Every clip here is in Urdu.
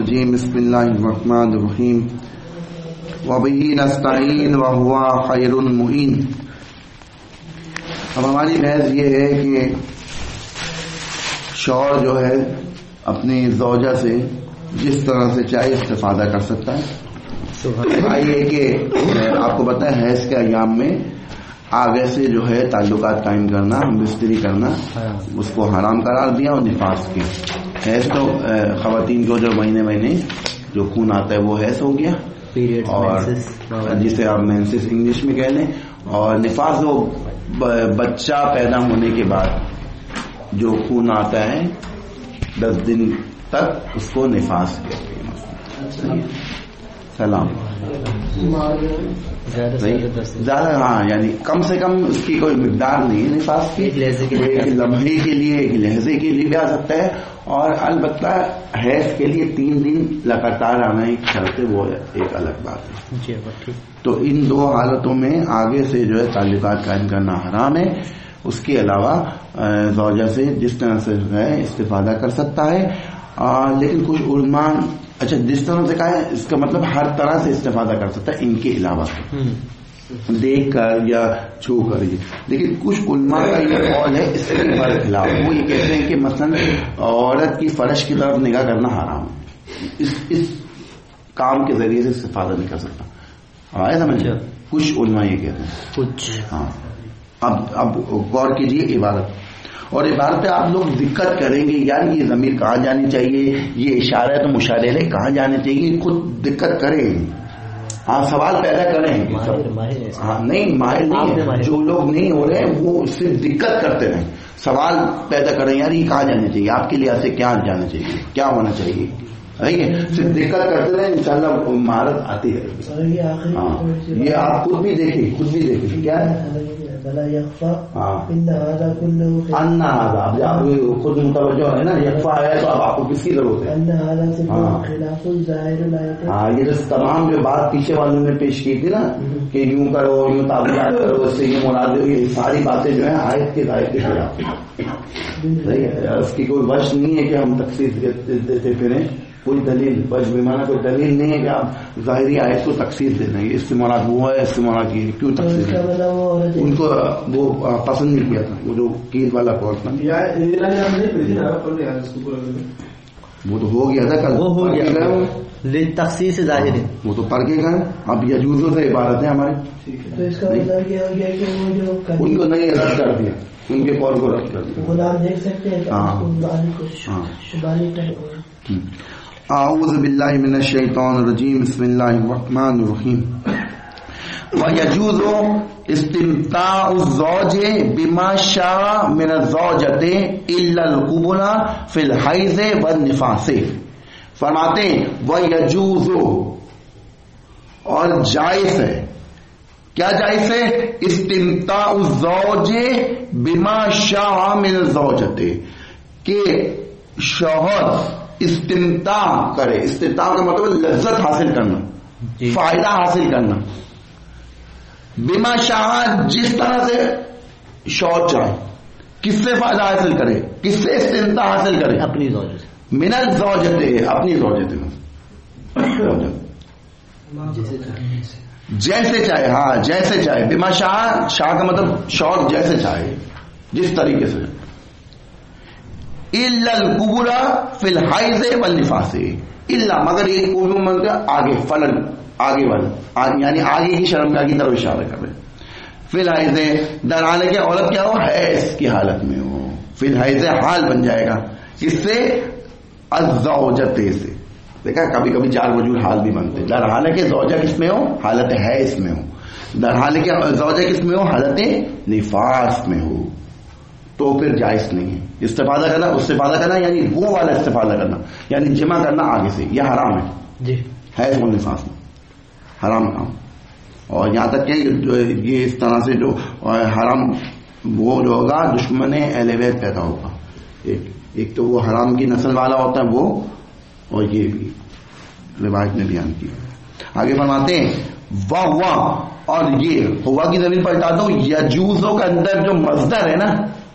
الرجیم بسم اللہ الرحمن الرحیم وبہ نستعین وہو خیر المعین. اب ہماری بحث یہ ہے کہ شوہر جو ہے اپنی زوجہ سے جس طرح سے چاہے استفادہ کر سکتا ہے. آئیے کہ آپ کو پتہ ہے حیض کے ایام میں آگے سے جو ہے تعلقات قائم کرنا، بستری کرنا، اس کو حرام قرار دیا. اور نفاس کے حیض تو خواتین کو جو مہینے جو خون آتا ہے وہ حیض ہو گیا، اور جسے آپ مینسس انگلش میں کہہ لیں. اور نفاس وہ بچہ پیدا ہونے کے بعد جو خون آتا ہے 10 دن تک، اس کو نفاس کہتے ہیں. سلام زیادہ، ہاں یعنی کم سے کم اس کی کوئی مقدار نہیں ہے نفاس کی. ایک لمحے کے لیے، ایک لہجے کے لیے بھی آ سکتا ہے، اور البتہ حیض کے لیے 3 دن لگاتار آنا ایک شرط ہے، وہ ایک الگ بات ہے. تو ان 2 حالتوں میں آگے سے جو ہے تعلقات قائم کرنا حرام ہے. اس کے علاوہ زوجہ سے جس طرح سے جو ہے استفادہ کر سکتا ہے. لیکن کچھ علماء اچھا جس طرح سے کہا ہے اس کا مطلب ہر طرح سے استفادہ کر سکتا ہے، ان کے علاوہ دیکھ کر یا چھو کر. لیکن کچھ علماء کا یہ قول ہے اس کے برخلاف. وہ یہ کہتے ہیں کہ مثلا عورت کی فرش کی طرف نگاہ کرنا حرام ہے، اس کام کے ذریعے سے استفادہ نہیں کر سکتا. آئے سمجھ؟ کچھ علماء یہ کہتے ہیں کچھ. ہاں اب غور کیجیے عبارت، اور عبارت پہ آپ لوگ دقت کریں گے یار یہ ضمیر کہاں جانی چاہیے، یہ اشارہ ہے تو مشارے ہے کہاں جانے چاہیے، خود دقت کریں. ہاں سوال پیدا کریں. ہاں نہیں ماہر نہیں ہے، جو لوگ نہیں ہو رہے ہیں وہ صرف دقت کرتے رہیں، سوال پیدا کریں یار یہ کہاں جانا چاہیے، آپ کے لحاظ سے کیا جانا چاہیے، کیا ہونا چاہیے. صرف دقت کرتے رہیں، انشاءاللہ مہارت آتی ہے. ہاں یہ آپ خود بھی دیکھیں کیا ہے. آپ خود متوجہ ہے نا، یکفا ہے تو اب آپ کو کس کی ضرورت ہے. ہاں یہ تمام جو بات پیچھے والوں نے پیش کی تھی نا کہ یوں کرو، یوں تعبیرات کرو، اس سے یہ مراد ہو، یہ ساری باتیں جو ہیں آیت کے ظاہر کے خلاف. اس کی کوئی وجہ نہیں ہے کہ ہم تخصیص دیتے پھریں. کوئی دلیل وجہ بمانا کوئی دلیل نہیں ہے کہ آپ ظاہری آیت کو تخصیص دے دیں. اس سے مراد وہ ہے، اس سے مراد یہ کیوں تخصیص ہے. ان کو وہ پسند نہیں کیا تھا وہ جو قید والا قول تھا. وہ تو ہو گیا تھا کل، وہ ہو گیا تخصیص ظاہر ہے، وہ تو پڑھ کے گئے. اب یجوزوں سے عبارت ہے ہمارے، ان کو نہیں رد کر دیا، ان کے قول کو رد کر دیا. دیکھ سکتے ہیں. اعوذ باللہ من الشیطان الرجیم بسم اللہ الرحمن الرحیم. وَيَجُوزُ اسْتِمْتَاعُ الزَّوْجِ بِمَا شَاءَ مِنَ الزَّوْجَةِ إِلَّا الْقُبُلَ فِي الْحَيْضِ وَالنِّفَاسِ. فرماتے ہیں وَيَجُوزُ، اور جائز ہے. کیا جائز ہے؟ استمتاع الزوج بما شاء من الزوجة، کہ شوہر استمتاع کرے. استمتاع کا مطلب لذت حاصل کرنا، فائدہ حاصل کرنا. بما شاء، جس طرح سے شوہر چاہے. کس سے فائدہ حاصل کرے، کس سے استمتاع حاصل کرے؟ اپنی زوجہ سے. من الزوجة، اپنی زوجہ سے جیسے چاہے. ہاں جیسے چاہے. بما شاء، شاء کا مطلب شوہر جیسے چاہے، جس طریقے سے. الا القبول فی الحیض والنفاس، الا مگر یہ قبول مطلب آگے فلن، آگے والا، یعنی آگے کی شرمگاہ کی طرف اشارہ کر رہے. فی الحیض در حال کہ عورت کیا ہو، حیض کی حالت میں ہو. فی الحیض حال بن جائے گا کس سے؟ الزوجۃ سے. دیکھا کبھی کبھی 4 وجوہ حال بھی بنتے. در حال کہ زوجہ کس میں ہو، حالت حیض میں ہو. در حال کہ زوجہ کس میں ہو، حالت نفاس میں ہو. تو پھر جائز نہیں ہے استفادہ کرنا. استفادہ کرنا یعنی وہ والا استفادہ کرنا، یعنی جمع کرنا آگے سے، یہ حرام ہے جی. حیض و نفاس میں حرام کام. اور یہاں تک کہ یہ اس طرح سے جو حرام وہ جو ہوگا دشمن اہل بیت پیدا ہوگا. ایک تو وہ حرام کی نسل والا ہوتا ہے وہ، اور یہ بھی روایت نے بیان کی. آگے فرماتے ہیں واہ، اور یہ ہوا کی زمین پر ہٹا دو. یجوزوں کا اندر جو مصدر ہے نا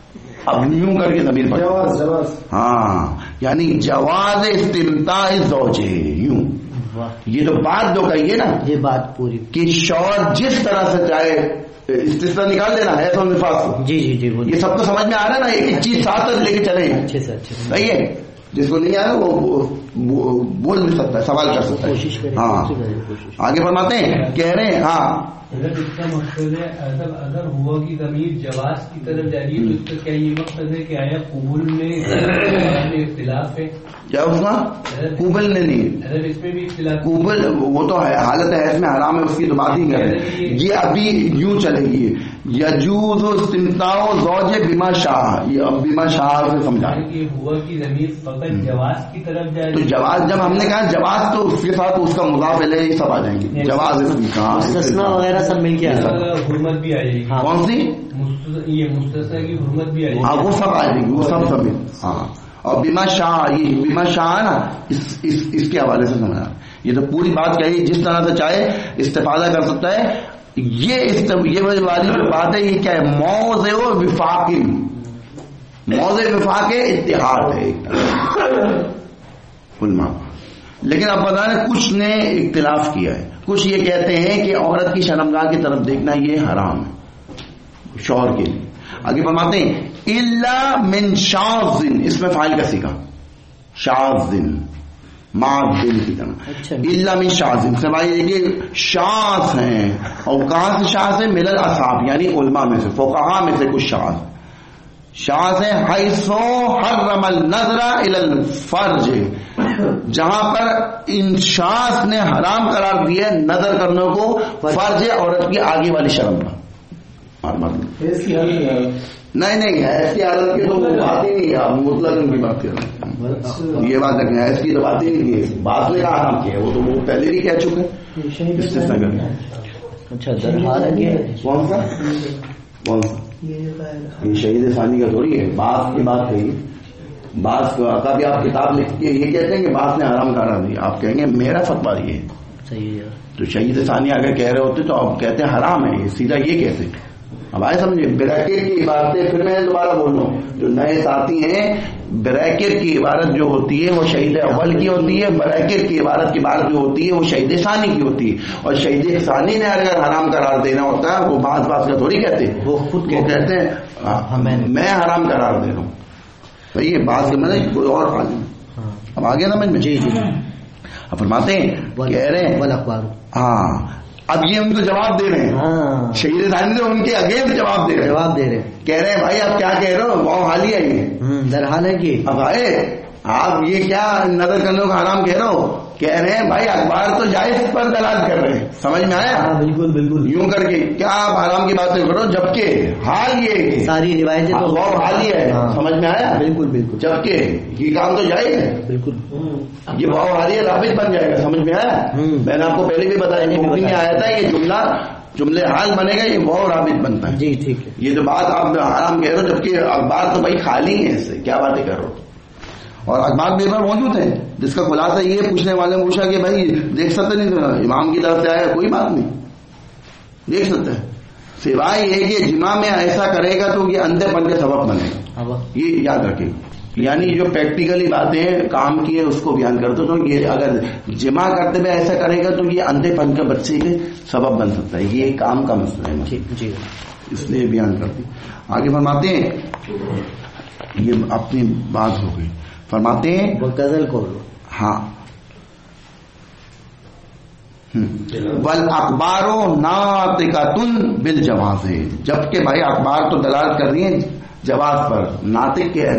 اب یوں کر کے ضمیر پر ہاں یعنی جواز استمتاع زوج ہے یوں. یہ جو بات جو کہیے نا یہ بات پوری کہ شوہر جس طرح سے چاہے استثنا نکال دینا ہے تو نفاس کو. جی جی جی یہ سب کو سمجھ میں آ رہا ہے نا. ایک چیز ساتھ لے کے چلے اچھے سے اچھے سے صحیح ہے. جس کو نہیں آیا وہ بول بھی سکتا ہے سوال کر سکتا ہے. کوشش کریں. ہاں آگے فرماتے ہیں کہہ رہے ہیں ہاں اگر اس کا مقصد ہے اگر ہوا کی ضمیر جواز کی طرف جا رہی ہے تو اس کا کیا یہ مقصد ہے کہ آیا قبول میں اختلاف ہے؟ کیا اس کا قبل نے نہیں اگر اس میں بھی اختلاف قبل وہ تو ہے حالت ہے اس میں حرام ہے اس کی تو بات ہی کریں. یہ ابھی یوں چلے گی یجوز استمتاع زوج بما شاء. یہ اب بما شاء سے سمجھا ہوا کی ضمیر فقط جواز کی طرف جا تو رہی ہے. جواز جب ہم نے کہا جواز تو اس کے ساتھ اس کا مضاف الیہ یہ سب آ جائیں گے. جواز اس کی کہاں مستثنا وغیرہ سب مل کے حرمت بھی آ جائے گی. کون سی یہ مستثنا کی حرمت بھی آ جائے ہاں گی. وہ سب آ جائے گی وہ سب ہاں. اور بما شاء یہ بما شاء ہے نا اس کے حوالے سے سمجھا. یہ تو پوری بات کہی جس طرح سے چاہے استفادہ کر سکتا ہے. یہ والی جو بات ہے یہ کیا ہے موضع وفاق اتحاد ہے علماء. لیکن اب بتا رہے کچھ نے اختلاف کیا ہے. کچھ یہ کہتے ہیں کہ عورت کی شرمگاہ کی طرف دیکھنا یہ حرام ہے شوہر کے لیے. آگے فرماتے ہیں الا من شاذ. اس میں فاعل کا سیکھا شاذ معذل کی طرح الا من شاذ سے بھائی یہ شاذ ہیں. اور کہاں سے شاذ ہے من الاصحاب یعنی علماء میں سے فقہاء میں سے کچھ شاذ ہے حیث حرم النظر الى الفرج جہاں پر ان شاذ نے حرام قرار دیا نظر کرنے کو فرج عورت کی آگے والی شرم کا. نہیں ایس کی عادت کی تو بات ہی نہیں ہے. آپ مطلق ان کی بات کر رہے ہیں. یہ بات رکھنا ایس کی تو بات ہی نہیں کی. بات نے کہا حرام کیا وہ تو وہ پہلے بھی کہہ چکے. اچھا کون سا یہ شہید ثانی کا تھوڑی ہے. بات کی بات کہی بات کا بھی آپ کتاب لکھ کے یہ کہتے ہیں کہ بات نے حرام قرار دیا. آپ کہیں گے میرا فتویٰ یہ ہے صحیح ہے. تو شہید ثانی اگر کہہ رہے ہوتے تو آپ کہتے ہیں حرام ہے. سیدھا یہ کہتے اب آئے سمجھے. بریکٹ کی عبارتیں پھر میں دوبارہ بول رہا ہوں جو نئے ساتھی ہیں بریکٹ کی عبارت جو ہوتی ہے وہ شہید اول کی ہوتی ہے. بریکٹ کی عبارت کی بات جو ہوتی ہے وہ شہید ثانی کی ہوتی ہے. اور شہید ثانی نے اگر حرام قرار دینا ہوتا ہے وہ بات کا تھوڑی کہتے وہ خود کو کہتے ہیں میں حرام قرار دے رہا ہوں. تو یہ بات میں کوئی اور اب آگے سمجھ میں. جی جی اب فرماتے ہیں کہہ رہے ہیں ہاں اب یہ ان کو جواب دے رہے ہیں. شہید ثانی نے ان کے اگینسٹ جواب دے رہے ہیں. کہہ رہے ہیں بھائی آپ کیا کہہ رہے ہو وہ حالی ہے یہ درحال ہے کہ اب آئے آپ یہ کیا نظر کرنے کا حرام کہہ رہے ہو. کہہ رہے ہیں بھائی اخبار تو جائز پر دلالت کر رہے ہیں. سمجھ میں آیا؟ بالکل بالکل یوں کر کے کیا آپ حرام کی باتیں کرو جبکہ حال یہ ساری روایتیں تو وہ حال ہی ہے. سمجھ میں آیا؟ بالکل بالکل. جبکہ یہ کام تو جائز ہے بالکل. یہ بھاؤ حالیہ رابط بن جائے گا. سمجھ میں آیا؟ میں نے آپ کو پہلے بھی بتایا آیا تھا یہ جملے حال بنے گا یہ بہت رابط بنتا ہے. جی ٹھیک ہے. یہ جو بات آپ حرام کہہ رہے ہو جبکہ اخبار تو بھائی خالی ہے اس سے کیا باتیں کر رہے ہو. اور اخبار پیپر موجود ہے جس کا خلاصہ یہ پوچھنے والے نے پوچھا کہ بھائی دیکھ سکتے نہیں امام کی طرف سے آیا کوئی بات نہیں دیکھ سکتے ہیں سوائے یہ کہ جمعہ میں ایسا کرے گا تو یہ اندھے پن کے سبب بنے گا. یہ یاد رکھے. یعنی جو پریکٹیکلی باتیں کام کی ہے اس کو بیان کرتے تو یہ اگر جمع کرتے ہوئے ایسا کرے گا تو یہ اندھے پن کے بچے کے سبب بن سکتا ہے. یہ کام کا مسئلہ ہے جی اس لیے بیان کرتے. آگے فرماتے ہیں یہ اپنی بات ہو گئی. فرماتے ہیں وہ غزل کو ہاں بل اخباروں ناطقۃ بالجواز ہے جبکہ بھائی اخبار تو دلالت کر رہی ہیں جواز پر. ناطق کہہ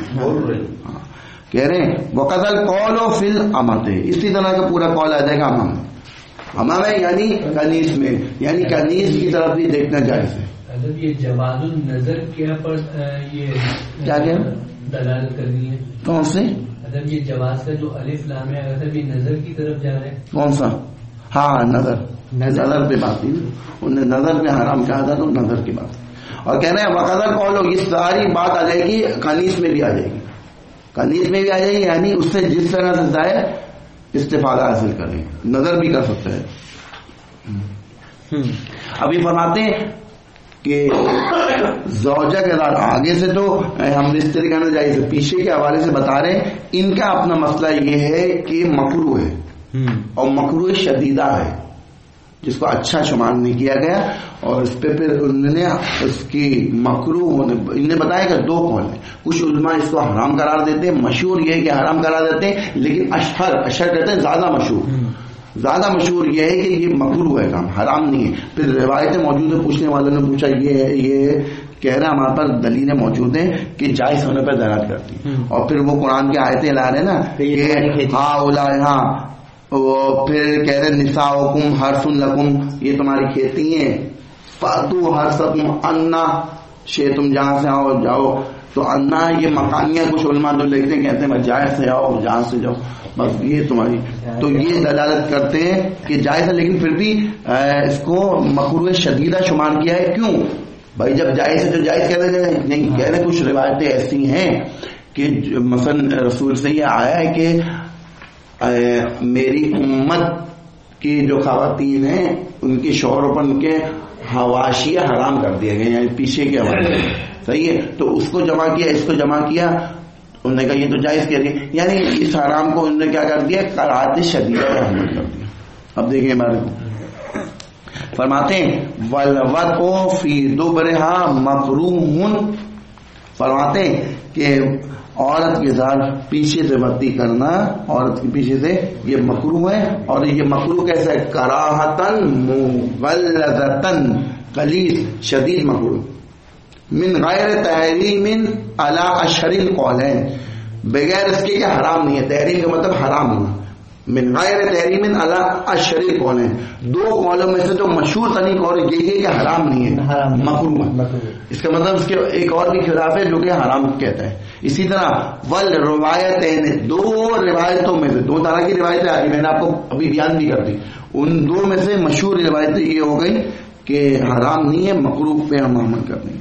رہے ہیں وہ غزل قول و فل امت ہے. اسی طرح کا پورا قول آ جائے گا امام میں یعنی کنیز میں یعنی کنیز کی طرف بھی دیکھنا جائز ہے. اگر یہ جواز النظر کیا پر یہ کیا دلالت کر رہی ہے کون سے اگر یہ جواز کا جو الف لام ہے اگر یہ نظر کی طرف جا رہے ہیں کون سا ہاں نظر پہ بات تھی انہوں نے نظر پہ حرام کہا تھا تو نظر کی بات. اور کہہ رہے ہیں وقدر قولو یہ ساری بات آ جائے گی کنیز میں بھی آ جائے گی. کنیز میں بھی آ جائے گی یعنی اس سے جس طرح سے ظاہر استفادہ حاصل کریں نظر بھی کر سکتا ہے. ابھی فرماتے ہیں کہ زوجہ کے ساتھ آگے سے تو ہم اس طریقے سے جائز ہے، پیچھے کے حوالے سے بتا رہے ہیں ان کا اپنا مسئلہ یہ ہے کہ مکروہ ہے اور مکروہ شدیدہ ہے جس کو اچھا شمار نہیں کیا گیا، اور اس پہ پھر انہوں نے اس کی مکروہ ہونے انہوں نے بتایا کہ دو قول ہیں، کچھ علماء اس کو حرام قرار دیتے ہیں، مشہور یہ ہے کہ حرام قرار دیتے ہیں، لیکن اشہر کہتے ہیں زیادہ مشہور یہ ہے کہ یہ مکروہ ہے کام، حرام نہیں ہے۔ پھر روایتیں موجود ہیں، پوچھنے والوں نے پوچھا یہ کہہ رہے ہیں ہمارے پاس دلیلیں موجود ہیں کہ جائز ہونے پر دلالت کرتی ہیں، اور پھر وہ قرآن کی آیتیں لا رہے ہیں نا کہ وہ پھر کہہ رہے نساؤکم حرث لکم، یہ تمہاری کھیتی ہیں، فاتو حرثکم انا شئتم، جہاں سے آؤ جاؤ، تو انا یہ مکانیہ کچھ علماء تو لکھتے ہیں کہتے ہیں بس جائز سے آؤ جہاں سے جاؤ، بس یہ تمہاری، تو یہ دلالت کرتے ہیں کہ جائز ہے، لیکن پھر بھی اس کو مکروہ شدیدہ شمار کیا ہے۔ کیوں بھائی جب جائز ہے تو جائز کہہ رہے نہیں، کہہ رہے کچھ روایتیں ایسی ہیں کہ مثلا رسول سے یہ آیا ہے کہ میری امت کی جو خواتین ہیں ان کے شوہروں پر ان کے حواشیہ حرام کر دیا گئے، یعنی پیچھے کے حوالے، صحیح ہے، تو اس کو جمع کیا اس کو جمع کیا، انہوں نے کہا یہ تو جائز کہہ دیا، یعنی اس حرام کو انہوں نے کیا کر دیا، قرات شدیدہ کا حمل کر دیا۔ اب دیکھیں ہمارے کو فرماتے ہیں والوطء فی دبرہا مکروہ، فرماتے ہیں کہ عورت کے ساتھ پیچھے سے بتی کرنا، عورت کے پیچھے سے یہ مکروہ ہے، اور یہ مکروہ کیسا ہے، کراہتن مغلظتن، غلیظ شدید مکروہ، من غیر تحریم علی اشہر القولین، بغیر اس کے کہ حرام نہیں ہے، تحریم کا مطلب حرام ہونا، من غیر تحریم علی اشہر القولین، دو قولوں میں سے جو مشہور ترین قول یہ ہے کہ حرام نہیں ہے، مکروہ ہے، اس کا مطلب اس کے ایک اور بھی خلاف ہے جو کہ حرام کہتا ہے۔ اسی طرح ول روایتین، دو روایتوں میں سے دو طرح کی روایتیں آئی، میں نے آپ کو ابھی بیان بھی کر دی، ان دو میں سے مشہور روایتیں یہ ہو گئی کہ حرام نہیں ہے، مکروہ پہ ہم عمل کرنے۔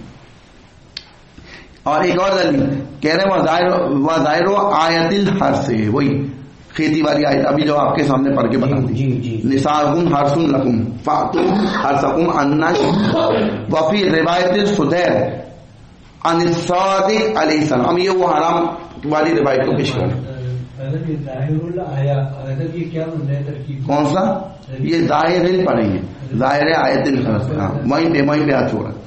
اور ایک اور دلیل کہہ رہے ہیں وظاہر آیت الحرث، وہی کھیتی والی آیت ابھی جو آپ کے سامنے پڑھ کے بتا دی، نساؤکم حرث لکم فاتوا حرثکم انا شئتم، وفی روایت صدیر عن الصادق علیہ السلام، یہ وہ حرام والی روایت کو پیش کریں۔ کون سا؟ یہ ظاہر پڑھیں گے، ظاہر آیت الحرث، وہیں پہ ہاتھ چھوڑا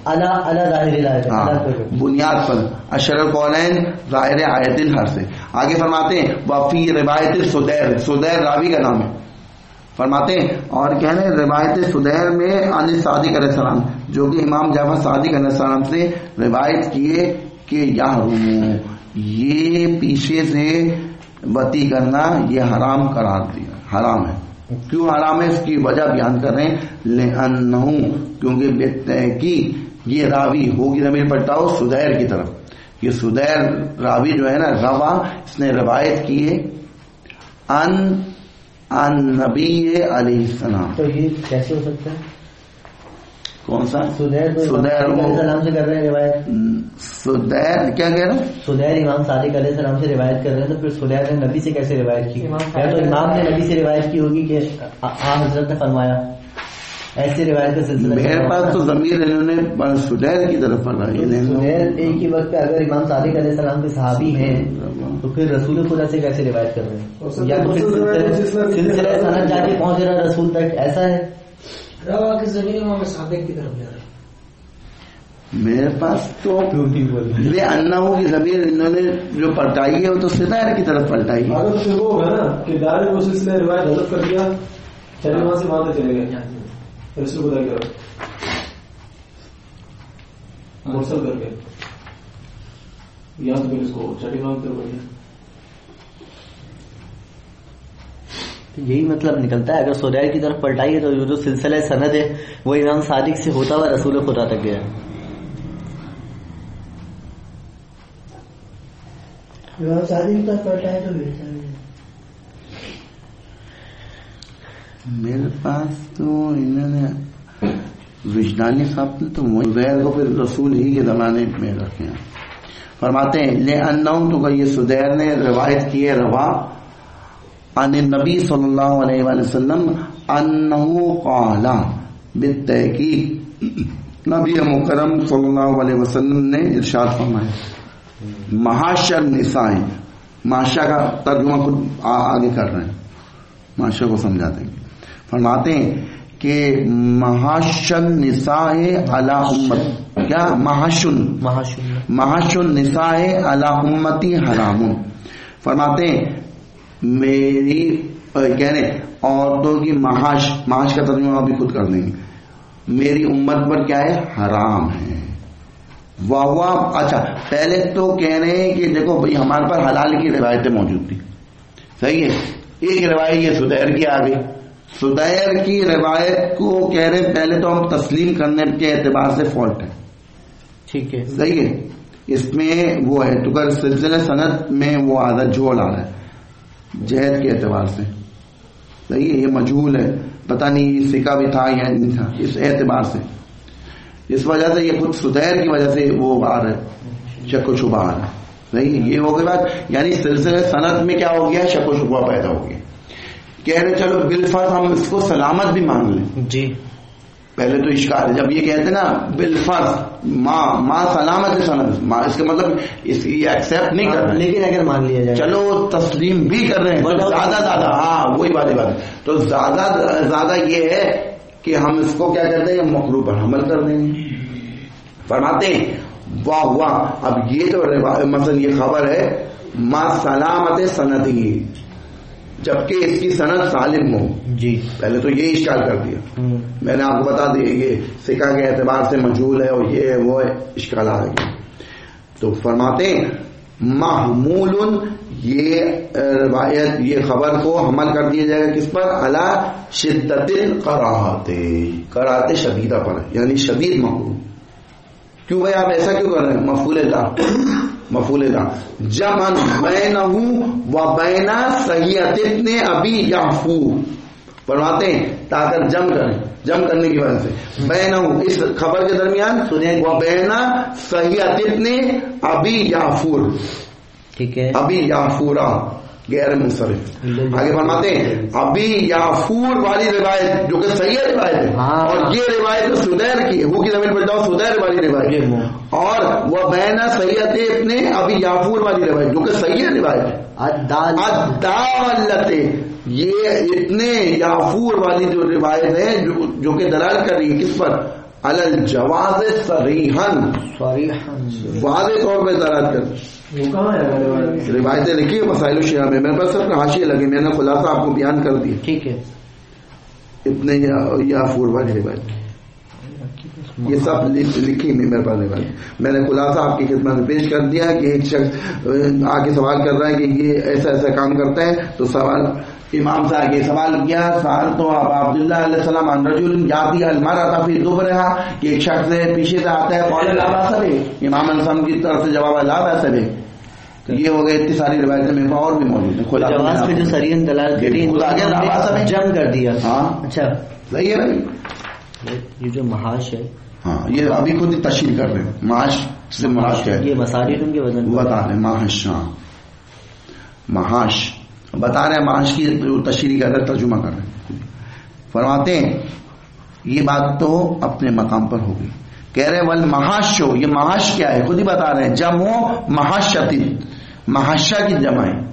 بنیاد پر اشہر القولین ظاہر آیت الحرث۔ آگے فرماتے ہیں وفی روایت صدیر، صدیر راوی کا نام ہے، فرماتے ہیں اور کہہ رہے ہیں روایت صدیر میں عن صادق علیہ السلام، جو کہ امام جعفر صادق علیہ السلام سے روایت کیے کہ یحرم، یہ پیچھے سے وتی کرنا یہ حرام قرار دیا، حرام ہے۔ کیوں حرام ہے اس کی وجہ بیان کر رہے ہیں، لأنہ، کیونکہ بالتحقیق یہ راوی ہوگی ضمیر پلٹا ہو صدیر کی طرف، یہ صدیر راوی جو ہے نا روا، اس نے روایت کی ہے ان نبی علیہ السلام، تو یہ کیسے ہو سکتا ہے؟ کون سا صدیر علیہ السلام سے کر رہے ہیں روایت، صدیر کیا کہہ رہے ہیں، صدیر امام صادق علیہ السلام سے روایت کر رہے ہیں، تو پھر صدیر نے نبی سے کیسے روایت کی؟ یا تو امام نے نبی سے روایت کی ہوگی کہ حضرت نے فرمایا، ایسی روایت کا سلسلہ میرے پاس تو ضمیر انہوں نے صدیر کی طرف پڑھا ہے، صدیر ایک ہی وقت پہ اگر امام صادق علیہ السلام کے صحابی ہیں تو پھر رسول خدا سے کیسے روایت کر رہے ہیں، یا تو پھر سلسلہ سند جا کے پہنچ رہا رسول تک، ایسا ہے روا کی زمین امام صادق کی طرف جا رہا ہے۔ میرے پاس تو لے انا ہو کی ضمیر انہوں نے جو پلٹائی ہے وہ تو صدیر کی طرف پلٹائی ہے، اگر پھر وہ ہے نا کہ ڈائریکٹ اس سلسلے روایت حذف کر دیا، چلے وہاں سے وہاں تک چلے گئے رسول خدا کی طرف مرسل کر کے، یا تو پھر اس کو چٹی وہاں کی طرف بڑھ گیا۔ یہی مطلب نکلتا ہے، اگر صدیر کی طرف پلٹائی ہے تو جو سلسلہ سند ہے وہ امام صادق سے ہوتا ہوا رسول خدا تک گیا۔ امام صادق کی طرف پلٹائے تو میرے پاس تو انہوں نے وجدانی صاحب نے تو زبیر کو پھر رسول ہی کے زمانے میں رکھے ہیں، فرماتے ہیں لے انہم، تو کہ یہ صدیر نے روایت کی ہے روا عن النبی صلی اللہ علیہ وآلہ وسلم انہو قال، بالتحقیق نبی مکرم صلی اللہ علیہ وسلم نے ارشاد فرمایا محاشر نساء، معاشرہ کا ترجمہ خود آگے کر رہے ہیں، معاشرہ کو سمجھاتے ہیں، فرماتے ہیں کہ محاشر نساء علی امت، کیا محاشن نساء علی امتی حرام، فرماتے ہیں میری کہنے عورتوں کی معاش کا ترجمہ بھی خود کر دیں گے، میری امت پر کیا ہے؟ حرام ہے۔ واہ اچھا، پہلے تو کہہ رہے ہیں کہ دیکھو بھائی ہمارے پر حلال کی روایتیں موجود تھی، صحیح ہے، ایک روایت یہ سدیر کی آ گئی، سدیر کی روایت کو کہہ رہے ہیں پہلے تو ہم تسلیم کرنے کے اعتبار سے فالٹ ہے، ٹھیک ہے، صحیح ہے، اس میں وہ ہے تو سلسلہ سند میں وہ عادت جھول آ رہا ہے جہد کے اعتبار سے، صحیح ہے، یہ مجہول ہے، پتہ نہیں سکہ بھی تھا یا نہیں تھا، اس اعتبار سے، اس وجہ سے یہ خود سدیر کی وجہ سے وہ آ رہا ہے، شک و شبہ آ رہا ہے، صحیح ہے، یہ ہو گئی بات، یعنی سلسلہ سند میں کیا ہو گیا؟ شک و شبہ پیدا ہو گیا، کہہ رہے چلو بالفرض ہم اس کو سلامت بھی مان لیں، جی پہلے تو اشکال ہے جب یہ کہتے نا بالفرض ماں سلامت سند، اس کا مطلب اس یہ ایکسپٹ نہیں کر رہے، لیکن اگر مان لیا جائے چلو تسلیم بھی کر رہے ہیں زیادہ ہاں وہی بات ہے، تو زیادہ یہ ہے کہ ہم اس کو کیا کہتے ہیں؟ مکروہ پر حمل کر دیں گے، فرماتے ہیں واہ واہ، اب یہ جو مثلا یہ خبر ہے ما سلامت سند ہی، جبکہ اس کی سند سالم ہو، جی پہلے تو یہ اشکال کر دیا، میں نے آپ کو بتا دیا یہ سکہ کے اعتبار سے مجہول ہے اور یہ وہ اشکال آ گیا، تو فرماتے ہیں محمول، یہ روایت یہ خبر کو حمل کر دیا جائے گا کس پر؟ علی شدت کراہت شدیدہ پر، یعنی شدید مکروہ، کیوں بھائی آپ ایسا کیوں کر رہے ہیں؟ مفعول لا جمع بینہ و بین صحیحۃ ابن ابی یعفور، فرماتے ہیں تاکہ جمع کرنے کی وجہ سے بینہ اس خبر کے درمیان و بین صحیحۃ ابن ابی یعفور، ٹھیک ہے، ابی یعفورہ غیر منصرف، آگے فرماتے ہیں ابی یعفور والی روایت جو کہ صحیح روایت ہے، اور یہ روایت سدیر کی ہے، وہ کی زمین پر جاؤ سدیر والی روایت، اور وہ بین صحیحۃ ابن ابی یعفور والی روایت جو کہ صحیح روایت ہے، الدالت، یہ اتنے یعفور والی جو روایت ہے جو کہ دلالت کر رہی ہے کس پر؟ علی الجواز صریحاً، واضح طور پہ دلالت کر رہی، روایتیں لکھی ہے مسائل الشیعہ میں، میرے پاس صرف حاشیے لگے، میں نے خلاصہ آپ کو بیان کر دیا، ٹھیک ہے، اتنے یعفور والی روایت یہ سب لکھی میرے پاس روایت، میں نے خلاصہ آپ کی خدمت میں پیش کر دیا کہ ایک شخص آ کے سوال کر رہا ہے کہ یہ ایسا ایسا کام کرتا ہے، تو سوال امام صاحب یہ سوال کیا، سوال تو اب عبداللہ علیہ السلام عن رجل یاتی المرأة فی دبرہا، کہ ایک شخص پیچھے سے آتا ہے، قال لا باس بہ، امام علیہ السلام کی طرف سے جواب ہے لا باس بہ، تو یہ ہو گئے اتنی ساری روایتیں میرے اور بھی موجود ہیں، جواز پہ جو سریعاً دلالت کری جم کر دیا، ہاں اچھا صحیح ہے، یہ جو محاش ہے، ہاں یہ ابھی خود ہی تشریح کر رہے ہیں، معاش سے معاش ہے، یہ مساجد کے وزن بتا رہے ہیں، معاش، ہاں معاش بتا رہے ہیں، معاش کی تشریح کر رہے، ترجمہ کر رہے ہیں، فرماتے ہیں یہ بات تو اپنے مقام پر ہوگی، کہہ رہے والمحاش، یہ محاش کیا ہے خود ہی بتا رہے ہیں، جمع محاشۃ، محاشہ کی جمع ہے،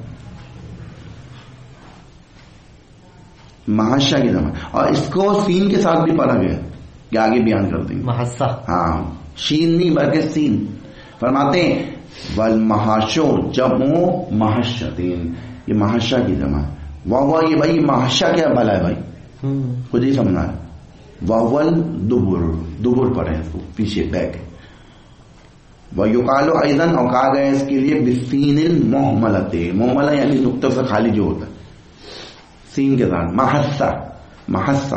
محاشہ کی جمع، اور اس کو سین کے ساتھ بھی پڑھا گیا کہ آگے بیان کر دیں گے، محاسہ، ہاں شین نہیں بلکہ سین، فرماتے ہیں والمحاشو جمع محاشتین، یہ محاشہ کی جمع، واہ یہ بھائی محاشہ کیا بلا ہے بھائی خود ہی سمجھنا ہے، واول دبر پڑے اس کو پیچھے بیک، وَيُقَالُ أَيْضًا، اور کہا گیا اس کے لیے بِالسِّینِ الْمُحْمَلَةِ، محملہ یعنی نقطہ سے خالی جو ہوتا ہے، سین کے ساتھ، محسہ،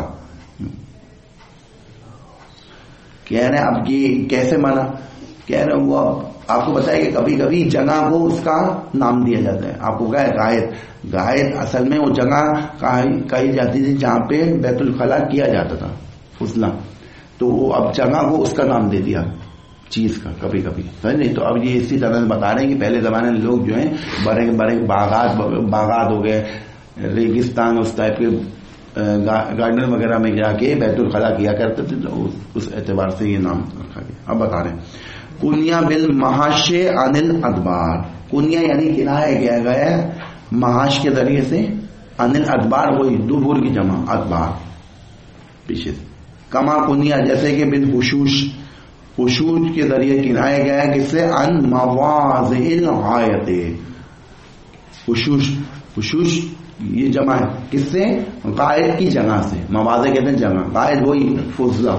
کہہ رہے ہیں اب یہ کیسے مانا، کہہ رہے ہیں وہ آپ کو بتایا کہ کبھی کبھی جگہ کو اس کا نام دیا جاتا ہے، آپ کو کہا ہے غائط اصل میں وہ جگہ کہی جاتی تھی جہاں پہ بیت الخلاء کیا جاتا تھا فضلہ، تو وہ اب جگہ کو اس کا نام دے دیا چیز کا کبھی کبھی، نہیں تو اب یہ اسی طرح سے بتا رہے ہیں کہ پہلے زمانے میں لوگ جو ہیں بڑے بڑے باغات ہو گئے، ریگستان اس ٹائپ کے گارڈن وغیرہ میں جا کے بیت الخلا کیا کرتے تھے، تو اس اعتبار سے یہ نام رکھا گیا. اب بتا رہے ہیں کنیا بالمحاش عن الادبار. کنیا یعنی کنایا کیا گیا محاش کے ذریعے سے، عن الادبار وہی دبر کی جمع ادبار پیچھے سے. کما کنیا جیسے کہ بالحشوش، حشوش کے ذریعے کنایا گیا ہے کس سے؟ عن مواضع الغایت. حشوش یہ جمع ہے کس سے؟ قائد کی جگہ سے. مواضع کہتے ہیں جگہ، قائد وہی فضلہ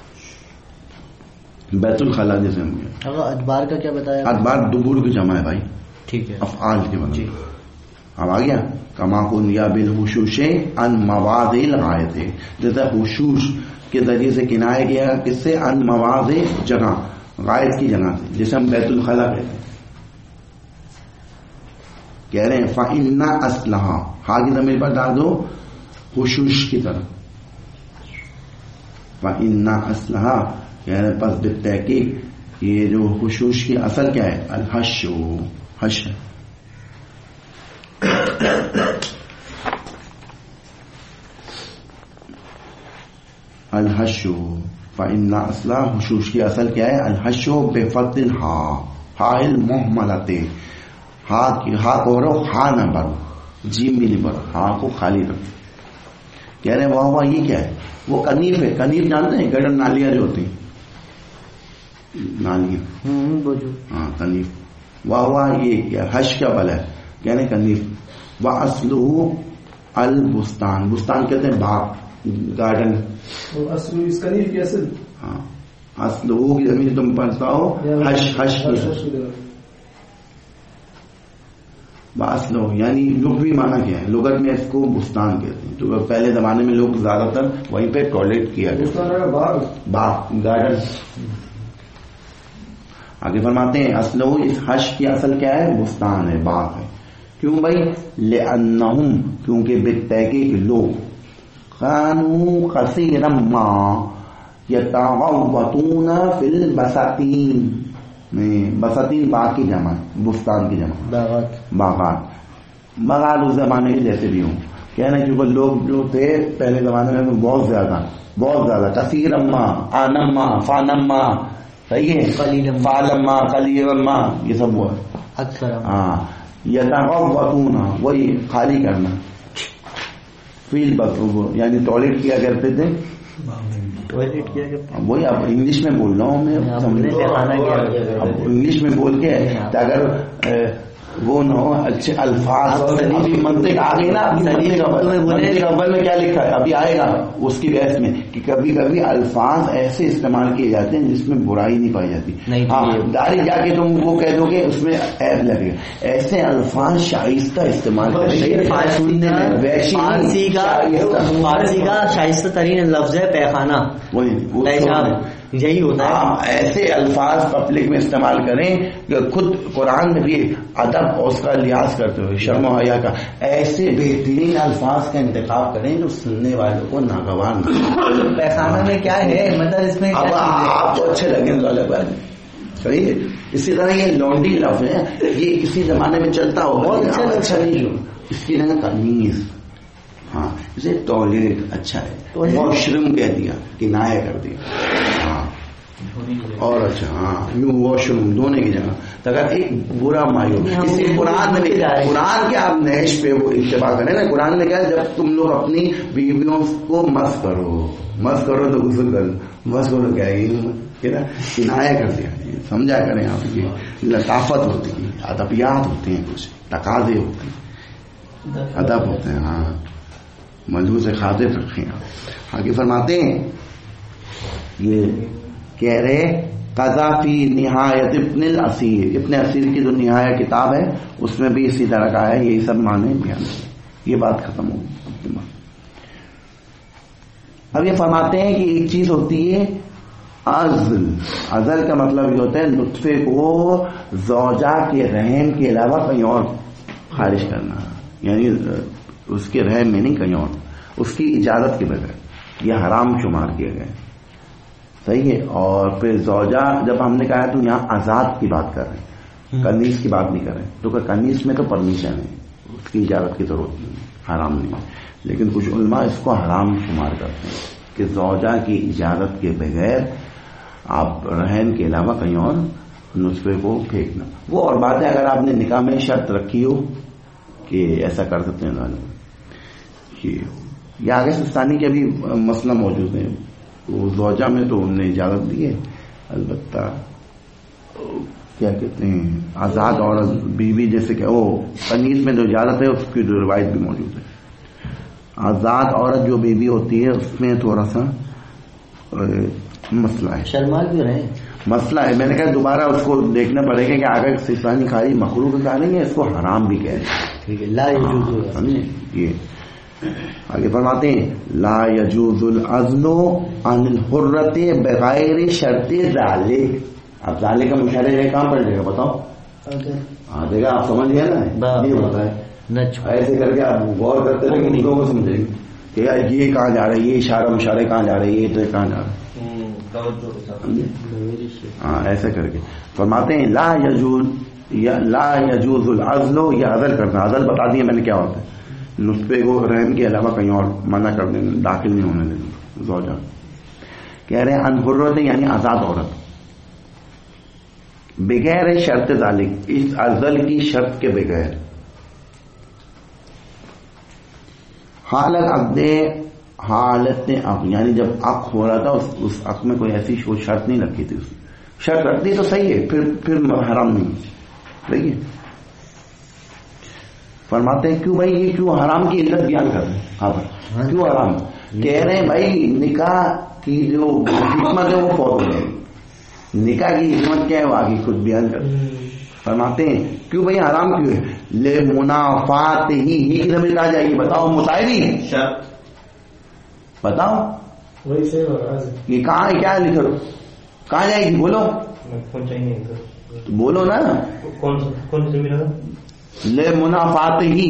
بیت الخلا جیسے ہم گئے. ادبار کا کیا بتایا؟ ادبار دبر کی جمع ہے بھائی، ٹھیک ہے، افعال کے معنی. اب آ گیا کما کنیا بالحشوش عن مواضع الغایت، جیسے حشوش کے ذریعے سے کنایا گیا کس سے؟ عن مواضع جگہ، غائب کی جگہ سے، جیسے ہم بیت الخلا کہتے ہیں. کہہ رہے ہیں فَإِنَّ أَصْلَهَا، ہا کی ضمیر پر ڈال دو حشوش کی طرف. فَإِنَّ أَصْلَهَا کہہ رہے ہیں پس بالتحقیق یہ جو حشوش کی اصل کیا ہے؟ الحش، حش ہے. الحش فإن اصلا حشوش کی اصل کیا ہے؟ الحش بفتح الحاء، ہا المہملۃ، ہا کو رو ہا نہ بھرو، جیم بھی نہیں بھرو، ہا کو خالی رکھو. کہہ رہے ہیں واہ یہ کیا ہے؟ وہ کنیف ہے. کنیف جانتے ہیں گڑن نالیاں جو ہوتی ہیں، نالیاں، ہاں کنیف. واہ یہ کیا؟ حش کا بل ہے. کہہ رہے ہیں کنیف. وَأَصْلُهُ البستان، بستان کہتے ہیں باغ، گارڈن. اصل اس کنیف کی اصل، ہاں اصلُهُ کی زمین تم پڑھتا ہو حش کی. وَأَصْلُهُ یعنی لغوی معنی کیا ہے؟ لغت میں اس کو بستان کہتے ہیں. تو پہلے زمانے میں لوگ زیادہ تر وہیں پہ ٹوائلٹ کیا کرتے، باغ گارڈن. آگے فرماتے ہیں اصلُهُ، اس حش کی اصل کیا ہے؟ بستان ہے، باغ ہے. کیوں بھائی؟ لأنہم، کیونکہ بالتحقیق لوگ كانوا كثيرا ما يتغوطون في البساتين. بساتین باغ کی جمع، بستان کی جمع باغات. باغات اس زمانے کے جیسے بھی ہوں، کہنا کیونکہ لوگ جو تھے پہلے زمانے میں بہت زیادہ کثیرما، آنما، فانما، صحیح ہے، فالما، قلیلما، یہ سب وہ اکثر. ہاں یتغوطون وہی خالی کرنا، فیل یعنی ٹوائلٹ کیا کرتے تھے. ٹوائلٹ کیا کرتے وہی اب انگلش میں بول رہا ہوں میں، اب انگلش میں بول کے اگر وہ نہ ہو اچھے الفاظ. ابھی منطق آ گئی نا، منطق اول میں کیا لکھا ہے ابھی آئے گا اس کی بحث میں، کہ کبھی کبھی الفاظ ایسے استعمال کیے جاتے ہیں جس میں برائی نہیں پائی جاتی. ہاں داری جا کے تم وہ کہہ دو گے اس میں عیب لگے. ایسے الفاظ شائستہ استعمال کریں. فارسی کا شائستہ ترین لفظ ہے پیخانہ، یہی ہوتا ہے. ایسے الفاظ پبلک میں استعمال کریں کہ خود قرآن میں بھی ادب اور اس کا لحاظ کرتے ہوئے شرم و حیا کا ایسے بہترین الفاظ کا انتخاب کریں جو سننے والوں کو ناگوار نہ. پیخانہ میں کیا ہے مطلب اس میں اب آپ کو اچھے لگیں صحیح ہے. اسی طرح یہ لانڈری لفظ ہے، یہ کسی زمانے میں چلتا ہو بہت اچھا نہیں، اس کی جگہ تمیز. ہاں جیسے ٹوائلٹ اچھا ہے، واش روم کہہ دیا، کنایا کر دیا. ہاں اور اچھا ہاں یوں واش روم دھونے کی جگہ. اگر ایک برا مایو کسی قرآن کے آپ نہش پہ وہ اتباع کریں نا. قرآن نے کہا جب تم لوگ اپنی بیویوں کو مس کرو تو غسل کرو، مس کرو کیا کنایا کر دیا. سمجھا کریں آپ کی لطافت ہوتی ہے، ادبیات ہوتی ہیں، کچھ تقاضے ہوتے ہیں، ادب ہوتے ہیں. ہاں مجبور سے خاطر رکھیں. آگے فرماتے ہیں یہ کہہ رہے قذافی نہایت ابن الاسیر، ابن اسیر کی جو نہایہ کتاب ہے اس میں بھی اسی طرح کا ہے، یہی سب معنی بیان. یہ بات ختم ہو گئی. اب یہ فرماتے ہیں کہ ایک چیز ہوتی ہے ازل کا مطلب یہ ہوتا ہے نطفے کو زوجہ کے رحم کے علاوہ کہیں اور خارج کرنا، یعنی اس کے رحم میں نہیں کہیں اور، اس کی اجازت کے بغیر. یہ حرام شمار کیا گیا، صحیح ہے. اور پھر زوجہ جب ہم نے کہا تو یہاں آزاد کی بات کر رہے ہیں، کنیز کی بات نہیں کر رہے. تو کنیز میں تو پرمیشن ہے، اس کی اجازت کی ضرورت نہیں، حرام نہیں. لیکن کچھ علماء اس کو حرام شمار کرتے ہیں کہ زوجہ کی اجازت کے بغیر آپ رہن کے علاوہ کہیں اور نطفے کو پھینکنا. وہ اور بات ہے اگر آپ نے نکاح میں شرط رکھی ہو کہ ایسا کر سکتے ہیں یا آگے ثانی کے بھی مسئلہ موجود ہے. وہ زوجہ میں تو انہوں نے اجازت دی ہے, البتہ کیا کہتے ہیں آزاد عورت بیوی جیسے کہ وہ کنیز میں جو اجازت ہے اس کی جو روایت بھی موجود ہے. آزاد عورت جو بیوی ہوتی ہے اس میں تھوڑا سا مسئلہ ہے, شرمال بھی رہے مسئلہ ہے. میں نے کہا دوبارہ اس کو دیکھنا پڑے گا کہ اگر سیسانی کھاری مخلوق ڈالیں گے اس کو حرام بھی کہہ ٹھیک ہے. لا یجوز سمجھے. یہ آگے فرماتے ہیں لا یجوز العزل عن الحرۃ بغیر شرط ذالک. اب ذالک کا مشارہ کہاں پڑ جائے گا بتاؤ؟ آ جائے گا. آپ سمجھ گئے نا یہ ہوتا ہے ایسے کر کے آپ غور کرتے رہے کہ کو سمجھیں گے کہ یار یہ کہاں جا رہا ہے, یہ اشارہ مشارے کہاں جا رہے ہیں, یہ تو کہاں جا رہا ہے. ہاں ایسے کر کے فرماتے ہیں لا یجوز العزل, یا عزل کرنا. عزل بتا دیا میں نے کیا ہوتا ہے, نطفے کو رحم کے علاوہ کہیں اور منع کر دینا, داخل نہیں ہونے دینا. زوجہ کہہ رہے ہیں ان حرۃ یعنی آزاد عورت بغیر شرط ذالک, اس عزل کی شرط کے بغیر. حالت یعنی جب عقد ہو رہا تھا اس عقد میں کوئی ایسی شرط نہیں رکھی تھی. شرط رکھتی تو صحیح ہے, پھر حرام نہیں. دیکھیے فرماتے ہیں کیوں بھائی یہ کیوں حرام کی علت بیان کر رہے ہیں. ہاں کیوں حرام کہہ رہے ہیں بھائی نکاح کی جو حکمت ہے وہ فوت ہو جائے گی. نکاح کی حکمت کیا ہے وہ آگے خود بیان کر فرماتے ہیں کیوں بھائی حرام کیوں ہے. لے منافات ہی کی زمین آ جائے گی. بتاؤ متعدی بتاؤ یہ کہاں ہے, کیا لکھو کہاں جائے گی بولو بولو نا. کون سی زمین لے منافات ہی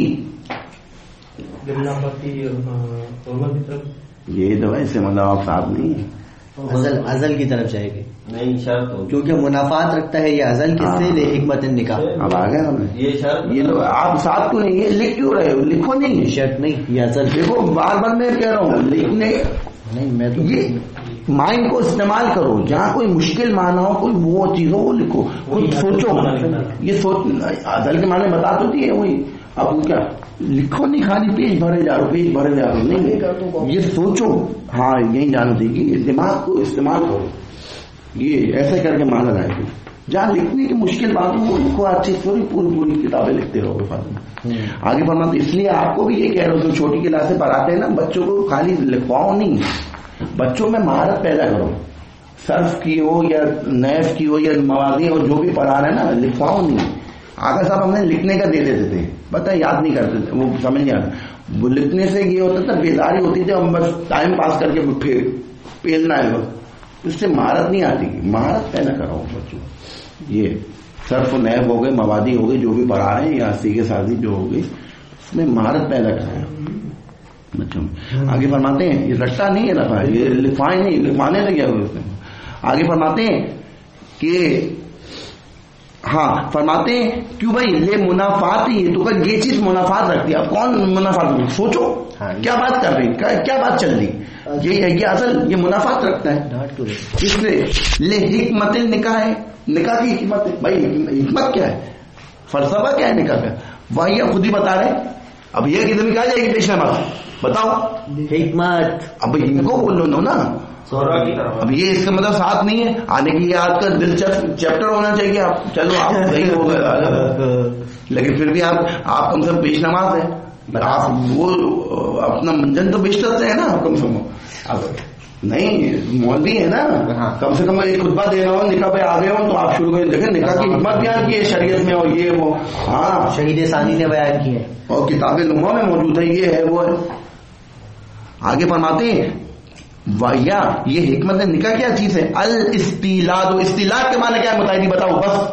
یہ تو ویسے مطلب ساتھ نہیں ہے, ازل کی طرف جائے گی نہیں شرط کیونکہ منافات رکھتا ہے یہ ازل کس سے لے حکمت نکاح. اب آ گئے ہم یہ شرط یہ تو آپ ساتھ کیوں نہیں, یہ لکھ کیوں رہے ہو, لکھو نہیں شرط نہیں یہ ازل. دیکھو بار بار میں کہہ رہا ہوں لکھنے نہیں میں تو یہ مائنڈ کو استعمال کرو. جہاں کوئی مشکل معنی ہو کوئی وہ چیز ہو وہ لکھو, خود سوچو. یہ سوچ ازل کے معنی بتا تو دیے وہی, اب کیا لکھو نہیں خالی پیج بھرے جا رہو پیج بھرے جا رہو. نہیں یہ سوچو. ہاں یہی جانو تھی کہ دماغ کو استعمال کرو. یہ ایسے کر کے معنی لائے گی. جہاں لکھنے کی مشکل بات ہو وہ لکھو. اچھی پوری کتابیں لکھتے رہو فاطمہ. آگے بڑھنا. اس لیے آپ کو بھی یہ کہہ رہے ہو جو چھوٹی کلاسیں پڑھاتے ہیں نا بچوں کو خالی لکھواؤ نہیں, بچوں میں مہارت پیدا کرو. صرف کی ہو یا نیف کی ہو یا موازی ہو جو بھی پڑھا رہے ہیں نا لکھواؤ نہیں. آگے صاحب ہم نے لکھنے کا دے دیتے تھے پتہ یاد نہیں کرتے تھے, وہ سمجھ نہیں آتا. وہ لکھنے سے یہ ہوتا تھا بیداری ہوتی تھی, ہم بس ٹائم پاس کر کے پھر پیلنا ہے بس. اس سے مہارت نہیں آتی. مہارت پیدا کراؤ بچوں. یہ صرف و نیب ہو گئے, موادی ہو گئے جو بھی پڑھا رہے ہیں یا سیگے سازی جو ہو گئی اس میں مہارت پیدا کریں بچوں میں. آگے فرماتے ہیں یہ رٹا نہیں ہے رکھا ہے, یہ لکھوائے نہیں لکھوانے لگے ہوئے. آگے فرماتے ہیں کہ ہاں فرماتے ہیں کیوں بھائی لے منافات ہی تو یہ چیز منافات رکھتی ہے. اب کون منافات سوچو کیا بات کر رہی, کیا بات چل رہی. یہ ہے یہ اصل یہ منافات رکھتا ہے. اس لیے لے حکمت نکاح ہے. نکاح کی حکمت بھائی حکمت کیا ہے, فلسفہ کیا ہے نکاح کا, وہی خود ہی بتا رہے. اب یہ کتنی کہا جائے گی پیش نماز بتاؤ حکمت. اب ان کو بول لو نا. اب یہ اس کا مطلب ساتھ نہیں ہے آنے کی. یہ آپ کا دلچسپ چیپٹر ہونا چاہیے. آپ چلو آپ صحیح ہو گئے لیکن پھر بھی آپ کم سے کم پیش نماز ہے. آپ وہ اپنا منجن تو بیچتے ہیں نا کم سے کم. اب نہیں مولوی ہے نا کم سے کم ایک خطبہ دے رہا ہوں نکاح پہ آ گئے ہوں تو آپ شروع کریں دیکھیں نکاح کی حکمت بیان کی ہے شریعت میں اور یہ وہ. ہاں شہید ثانی نے بیان کی ہے اور کتاب لمحہ میں موجود ہے. یہ ہے وہ ہے. آگے فرماتے ہیں یا یہ حکمت نکاح کیا چیز ہے. الاستیلاد. استیلاد کے معنی کیا ہے متعدی بتاؤ بس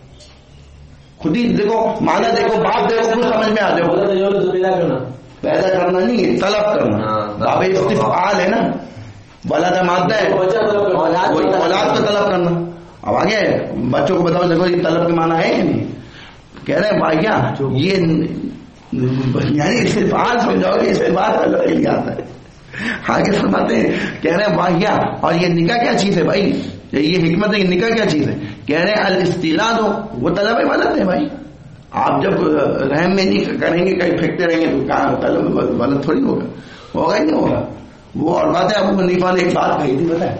خود ہی دیکھو معنی دیکھو بات دیکھو خود سمجھ میں آ جاؤ. پیدا کرنا نہیں ہے طلب کرنا. باب استفعال ہے نا ولد مادہ ہے اولاد کا طلب کرنا. اب آگے بچوں کو بتاؤ دیکھو یہ طلب کے معنی ہے کہ نہیں. کہہ رہے ہیں بھائی یہ یعنی استفاد سمجھاؤ کہ استفاد اللہ کے لیے آتا ہے. آگے فرماتے ہیں کہہ رہے ہیں واقعہ. اور یہ نکاح کیا چیز ہے بھائی, یہ حکمت ہے, یہ نکاح کیا چیز ہے؟ کہہ رہے ہیں الاستیلاد ہو, وہ طلب ولد ہے بھائی. آپ جب رحم میں نہیں کریں گے, کہیں پھینکتے رہیں گے تو کہاں طلب ولد تھوڑی ہوگا ہی نہیں ہوگا. وہ اور بات ہے, ابو حنیفہ نے ایک بات کہی تھی, بتائیں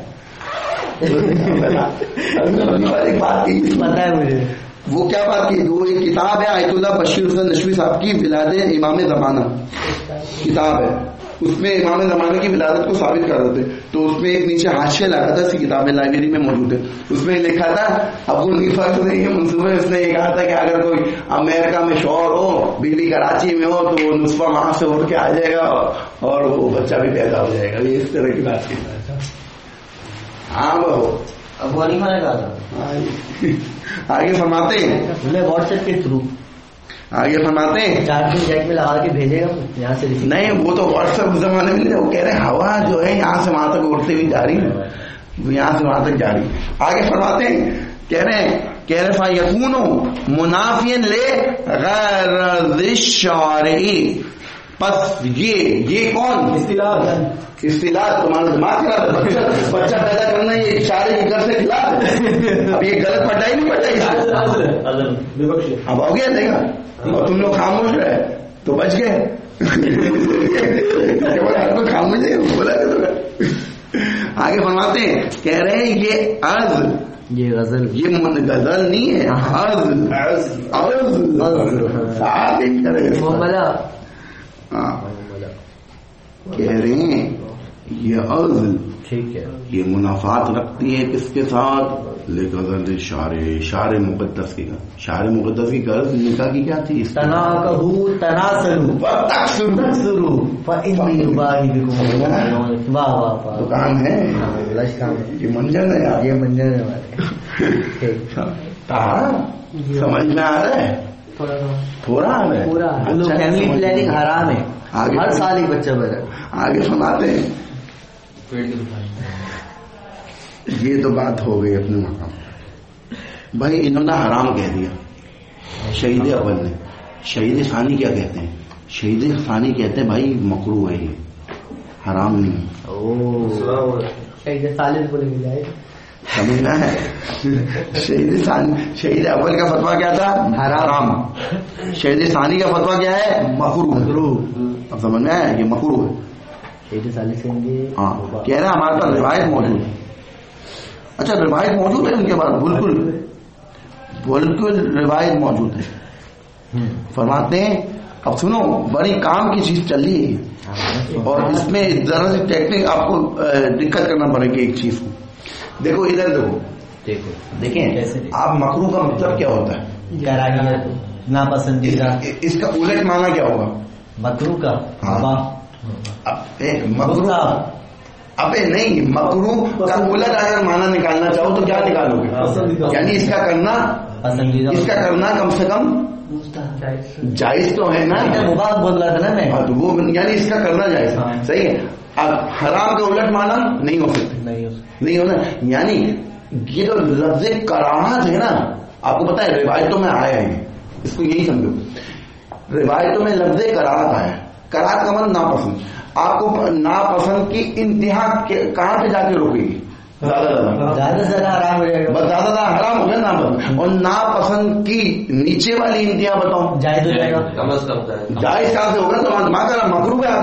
ایک بات کی پتا ہے مجھے, وہ کیا بات کی؟ وہ ایک کتاب ہے آیت اللہ بشیر حسین نشوی صاحب کی ولادت امام زمانہ کتاب ہے, اس میں امام زمانے کی ولادت کو ثابت کر رہے تھے. تو اس میں ایک نیچے حاشیہ لگا تھا, اس کی کتابیں لائبریری میں موجود ہے, اس میں لکھا تھا ابو حنیفہ نے یہ منصوبے, اس نے یہ کہا تھا کہ اگر کوئی امریکہ میں شوہر ہو, بیوی کراچی میں ہو, تو وہ نصفہ وہاں سے اٹھ کے آ جائے گا اور وہ بچہ بھی پیدا ہو جائے گا. یہ اس طرح کی بات کی تھا. ہاں وہ ابو حنیفہ نے کہا تھا. آگے فرماتے ہیں واٹس ایپ کے تھرو آگے فرماتے ہیں چارجنگ جیک میں لگا کے بھیجے گا یہاں سے. نہیں, وہ تو واٹس ایپ زمانے میں نہیں, وہ کہہ رہے ہیں ہوا جو ہے یہاں سے وہاں تک اڑتے ہوئی جاری ہے, یہاں سے وہاں تک جاری. آگے فرماتے ہیں کہہ رہے فَيَكُونُ مُنَافِيًا لِغَرَضِ الشَّارِعِ. بس یہ کون اصطلاح تمہارا دماغ خراب ہے. بچہ پیدا کرنا یہ اشارے کی گھر سے خلاف ہے. اب یہ غلط پٹائی نہیں پٹائی, اب ہو گیا دیکھا, اور تم لوگ خاموش رہے تو بچ گئے. خاموش نہیں بولا. آگے فرماتے ہیں کہہ رہے ہیں یہ عرض, یہ غزل, یہ غزل نہیں ہے, کہہ رہے ہیں یہ عزل ٹھیک ہے, یہ منافات رکھتی ہے کس کے ساتھ؟ لغزل شعر مقدس کی. شعر مقدس کی غرض نکاح کی کیا تھی؟ تناکحوا تناسلوا وتکثروا فإنی اباہی بکم. واہ واہ واہ, دکان ہے یہ منجر ہے, یہ منجر ہے ہمارے. سمجھ میں آ رہا ہے تھوڑا آ رہا ہے. فیملی پلاننگ حرام ہے, ہر سال ایک بچہ پیدا. آگے سناتے ہیں یہ تو بات ہو گئی اپنے مقام بھائی. انہوں نے حرام کہہ دیا شہید اول نے. شہید ثانی کیا کہتے ہیں؟ شہید ثانی کہتے ہیں بھائی مکروہ ہے, یہ حرام نہیں ہے. شہید ثالث بولے گے جائے, سمجھنا ہے. شہید اول کا فتویٰ کیا تھا؟ حرام. شہید ثانی کا فتویٰ کیا ہے؟ مکروہ. اب سمجھنا ہے یہ مکروہ ہے. شہید ثالث ہاں کہہ رہے ہیں ہمارے پاس روایت موجود ہے. اچھا روایت موجود ہے ان کے پاس؟ بالکل روایت موجود ہے. فرماتے ہیں اب سنو, بڑی کام کی چیز چل رہی ہے اور اس میں ذرا سی ٹیکنیک آپ کو دقت کرنا پڑے گی. ایک چیز کو دیکھو, ادھر دیکھیں آپ مکروہ کا مطلب کیا ہوتا ہے؟ ناپسندیدہ. اس کا الٹ معنی کیا ہوگا مکروہ کا؟ مکروہ ابے نہیں, مکروہ کا الٹ اگر معنی نکالنا چاہو تو کیا نکالو گے؟ یعنی اس کا کرنا پسندیدہ, اس کا کرنا کم سے کم جائز تو ہے نا. مباح بول رہا تھا نا میں, وہ یعنی اس کا کرنا جائز. صحیح ہے. اب حرام کا الٹ معنی نہیں ہو سکتا, نہیں ہونا. یعنی یہ جو لفظ کراہت ہے نا, آپ کو پتا ہے روایتوں میں آیا ہے, اس کو یہی سمجھو, روایتوں میں لفظ کراہت آیا. کراہت کا مطلب ناپسند. آپ کو ناپسند کی انتہا کہاں پہ جا کے روکے گی؟ زیادہ سے زیادہ حرام ہو جائے گا. بس زیادہ زیادہ حرام ہو گیا ناپسند. اور ناپسند کی نیچے والی انتہا بتاؤ, جائز ہو جائے گا. جائز کہاں سے ہوگا؟ تو مکروہ آگے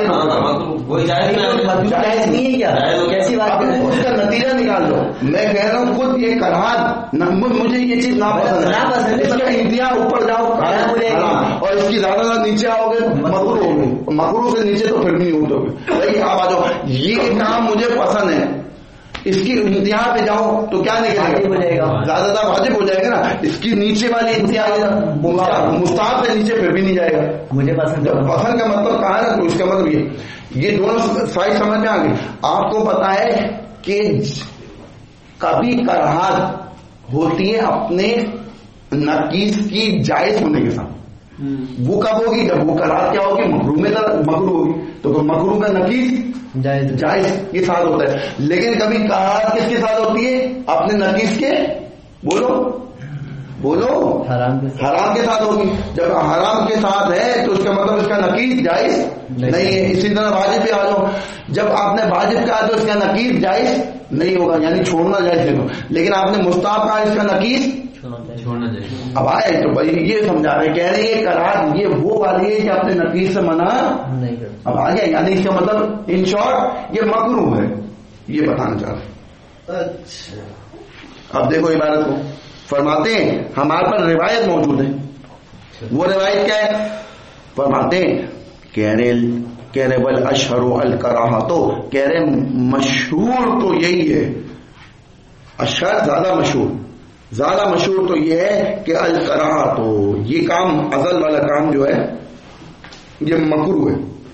جائز نہیں ہے کیا؟ کیسی بات ہے؟ اس کا نتیجہ نکال دو. میں کہہ رہا ہوں خود یہ کراہت, مجھے یہ چیز ناپسند ہے, اس کا انتہا اوپر جاؤ اور اس کی زیادہ زیادہ نیچے آؤ گے مکروہ ہوگی. مکروہ سے نیچے تو پھر بھی نہیں اٹھو گے. آپ آ جاؤ, یہ کام مجھے پسند ہے, اس کی انتہا پہ جاؤ تو کیا نکلے گا؟ زیادہ زیادہ واجب ہو جائے گا نا. اس کی نیچے والی انتہا مستحب سے نیچے پھر بھی نہیں جائے گا. مجھے پسند کا مطلب کہا ہے نا, تو اس کا مطلب یہ دونوں سائڈ سمجھ میں آ گئی. آپ کو پتا ہے کہ کبھی کراہت ہوتی ہے اپنے نقیص کی جائز ہونے کے ساتھ. وہ کب ہوگی؟ جب وہ کراہت کیا ہوگی؟ مکروہ میں مکروہ ہوگی. تو مکروہ کا نقیص جائز کے ساتھ ہوتا ہے. لیکن کبھی کراہت کس کے ساتھ ہوتی ہے؟ اپنے نقیص کے, بولو بولو حرام کے ساتھ ہوگی. جب حرام کے ساتھ ہے تو اس کا مطلب اس کا نقیض جائز نہیں ہے. اسی طرح واجب پہ آ جاؤ, جب آپ نے واجب کہا تو اس کا نقیض جائز نہیں ہوگا, یعنی چھوڑنا جائز نہیں. لیکن آپ نے مستحب کہا, اس کا نقیض چھوڑنا جائز. اب آئے تو بھائی یہ سمجھا رہے, کہہ رہے ہیں کراہت یہ وہ والی ہے کہ آپ نے نقیض سے منع نہیں کر. اب آ گیا, یعنی اس کا مطلب ان شارٹ یہ مکروہ ہے, یہ بتانا چاہ رہے. اب دیکھو عبارت کو, فرماتے ہیں ہمارے پر روایت موجود ہے. وہ روایت کیا ہے؟ فرماتے ہیں کہہ رہے بل اشہر الکراہہ, تو کہہ رہے مشہور تو یہی ہے, اشہر زیادہ مشہور تو یہ ہے کہ الکراہہ, تو یہ کام ازل والا کام جو ہے یہ مکروہ ہے,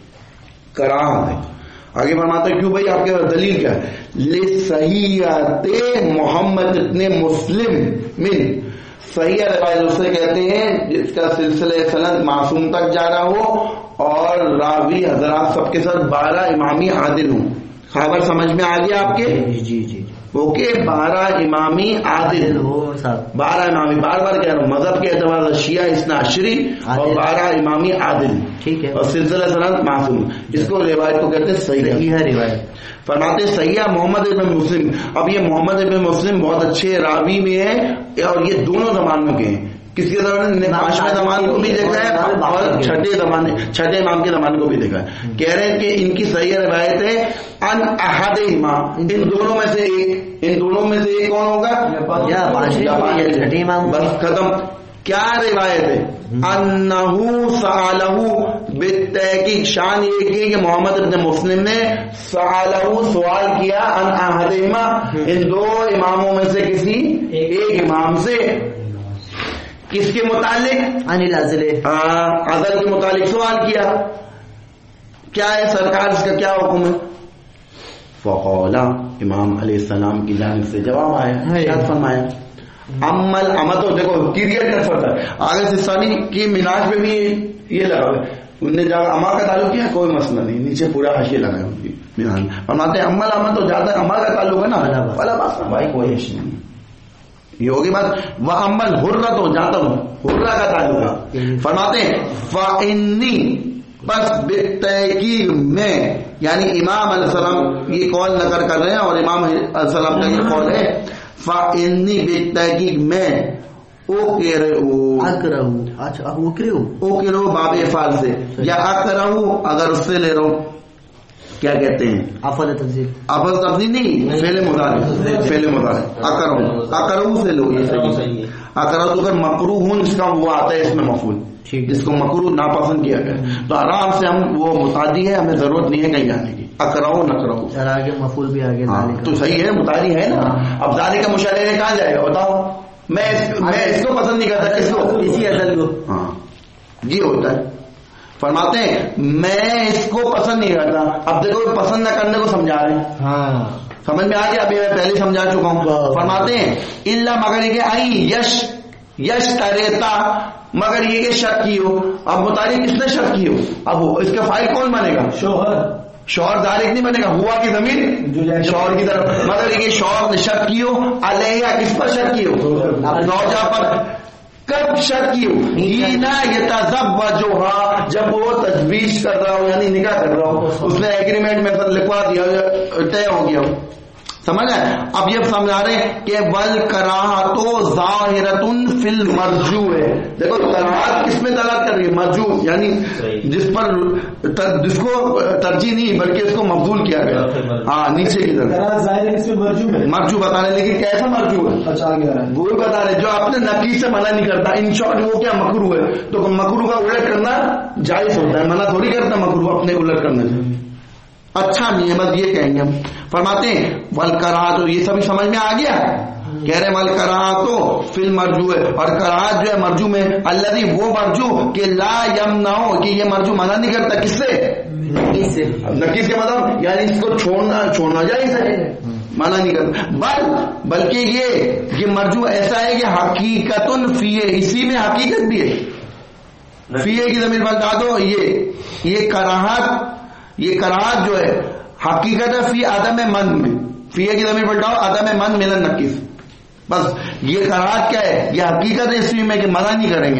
کراہت ہے. آگے فرماتے ہیں کیوں بھائی, آپ کے دلیل کیا ہے؟ لصحیحۃ محمد ابن مسلم من, صحیح روایت اسے کہتے ہیں جس کا سلسلہ سند معصوم تک جا رہا ہو اور راوی حضرات سب کے ساتھ 12 امامی عادل ہوں. خبر سمجھ میں آ گیا آپ کے؟ جی اوکے, 12 امامی عادل ہو, 12 امامی, بار بار کہہ رہا ہوں, مذہب کے اعتبار سے شیعہ اثنا عشری اور 12 امامی عادل, ٹھیک ہے, اور سلسلہ سند معصوم. اس کو روایت کو کہتے ہیں صحیح ہے روایت. فرماتے صحیح محمد ابن مسلم. اب یہ محمد ابن مسلم بہت اچھے راوی میں ہے اور یہ دونوں زمانوں کے ہیں. کس کے زمانے؟ پانچویں زمان کو بھی دیکھا ہے اور چھٹے امام کے زمانے کو بھی دیکھا ہے. کہہ رہے ہیں کہ ان کی صحیح روایت ہے ان احدہما, ان دونوں میں سے ایک کون ہوگا؟ یا چھٹے امام. بس ختم. کیا روایت ہے؟ انہو سألہ بالتحقیق, شان یہ کی کہ محمد ابن مسلم نے سألہ سوال کیا ان احدہما, ان دو اماموں میں سے کسی ایک امام سے. کس کے متعلق؟ انل ازل, ازل کے متعلق سوال کیا. کیا ہے سرکار, اس کا کیا حکم ہے؟ فقال, امام علیہ السلام کی جانب سے جواب آیا, کیا فرمایا؟ امل امتو, دیکھو کیریئر کا فرق ہے. آگے سستانی کی مناج میں بھی یہ لگا ہوا ہے, انہوں نے جہاں اما کا تعلق کیا کوئی مسئلہ نہیں, نیچے پورا حاشیہ لگا ہے ان کی مناج. فرماتے ہیں امل امتو, جہاں تک اما کا تعلق ہے نا بلا بات بھائی کوئی حاشیہ نہیں, یہ ہوگی بات. وہ امل حرت ہو, جاتا ہوں حرہ کا تعلق ہے. فرماتے ہیں فإنی, بس بالتحقیق میں, یعنی امام علیہ السلام یہ قول نقل کر رہے ہیں اور امام علیہ السلام کا یہ قول ہے. فإنی بالتحقیق میں اوکرو باب افعال سے, یا اکرہو اگر اس سے لے رہا ہوں, کیا کہتے ہیں افعل تفضیل نہیں, فعل مضارع. اکرہو سے لو, یہ صحیح ہے. اکرہو تو اگر مکروہ, اس کا وہ آتا ہے اس میں مفعول, جس کو مکروہ ناپسند کیا گیا, تو آرام سے ہم وہ متعدی ہے, ہمیں ضرورت نہیں ہے کہیں جانے کی. اکرہو نکرہو, آگے مفعول بھی آگے, تو صحیح ہے, متعدی ہے نا. اب ذالک کا مشارع کہاں جائے گا بتاؤ؟ میں اس کو پسند نہیں کرتا, کس کو؟ اسی ازل کو. ہاں یہ ہوتا ہے. فرماتے ہیں میں اس کو پسند نہیں کرتا. اب دیکھو پسند نہ کرنے کو سمجھا رہے ہیں, ہاں سمجھ میں آ گیا, ابھی میں پہلے سمجھا چکا ہوں. فرماتے ہیں الا مگر یہ کہ آئی یش تریتا, مگر یہ کہ شک کی ہو. اب متعلق کس نے شک کی ہو, اب اس کا فائل کون بنے گا؟ شوہر ذالک نہیں بنے گا, ہوا کی زمین شوہر کی طرف, مگر یہ شوہر نے شک کی ہو علیہ, کس پر شک کی ہو؟ زوجہ پر. کب شک کی ہو؟ یتزوجھا, جب وہ تجویز کر رہا ہو, یعنی نکاح کر رہا ہو, اس نے ایگریمنٹ میں لکھوا دیا, طے ہو گیا ہو. سمجھ آئے؟ اب یہ سمجھا رہے ہیں کہ بل کراہت ظاہرۃ فی المرجوع ہے. دیکھو کراہت کس میں دلالت کر رہی ہے؟ مرجوع, یعنی جس کو ترجیح نہیں بلکہ اس کو مفضول کیا گیا. ہاں نیچے کی طرف مرجوع بتا رہے, لیکن کیسا مرجوع ہے؟ اچھا وہ بتا رہے جو آپ نے نقیص سے منع نہیں کرتا. ان شارٹ وہ کیا مکروہ ہے, تو مکروہ کا الٹ کرنا جائز ہوتا ہے, منع تھوڑی کرتا مکروہ اپنے الٹ کرنے سے. اچھا نہیں ہے, بس یہ کہیں گے ہم. فرماتے ہیں والکراہت, یہ سب سمجھ میں آ گیا. کہہ رہے والکراہت فی المرجوع, اور کراہت جو ہے مرجوع میں, الذی وہ مرجوع کہ لا یمنع, کہ یہ مرجوع منع نہیں کرتا کس سے؟ نقیص کے مطلب یعنی اس کو چھوڑنا جائز ہے, منع نہیں کرتا. بلکہ یہ مرجوع ایسا ہے کہ حقیقت فیہ, اسی میں حقیقت بھی ہے. فیہ کی ضمیر بتا دو, یہ کراہت جو ہے حقیقت فی عدم من میں, فی کی ضمیر پلٹاؤ عدم من من النقیص, بس یہ قرارات کیا ہے؟ یہ حقیقت ہے اس میں کہ منع نہیں کریں گے